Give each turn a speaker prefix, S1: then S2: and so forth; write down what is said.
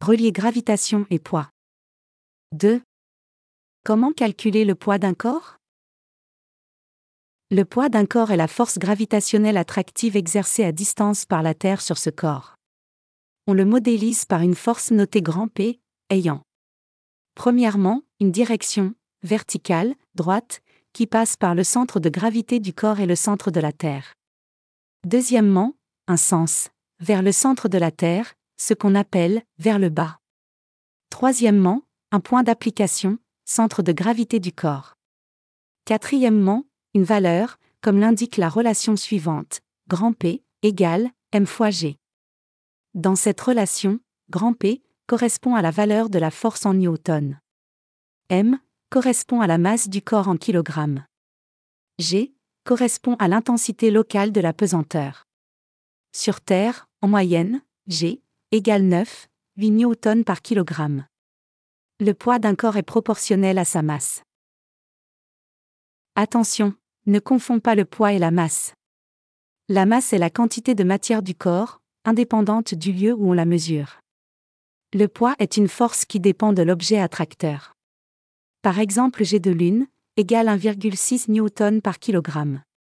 S1: Relier gravitation et poids. 2. Comment calculer le poids d'un corps? Le poids d'un corps est la force gravitationnelle attractive exercée à distance par la Terre sur ce corps. On le modélise par une force notée grand P, ayant premièrement, une direction, verticale, droite, qui passe par le centre de gravité du corps et le centre de la Terre. Deuxièmement, un sens, vers le centre de la Terre, ce qu'on appelle vers le bas. Troisièmement, un point d'application, centre de gravité du corps. Quatrièmement, une valeur, comme l'indique la relation suivante, grand P égale m fois g. Dans cette relation, grand P correspond à la valeur de la force en newton. M correspond à la masse du corps en kilogrammes. G correspond à l'intensité locale de la pesanteur. Sur Terre, en moyenne, G égale 9,8 newtons par kilogramme. Le poids d'un corps est proportionnel à sa masse. Attention, ne confonds pas le poids et la masse. La masse est la quantité de matière du corps, indépendante du lieu où on la mesure. Le poids est une force qui dépend de l'objet attracteur. Par exemple, G de Lune égale 1,6 newton par kilogramme.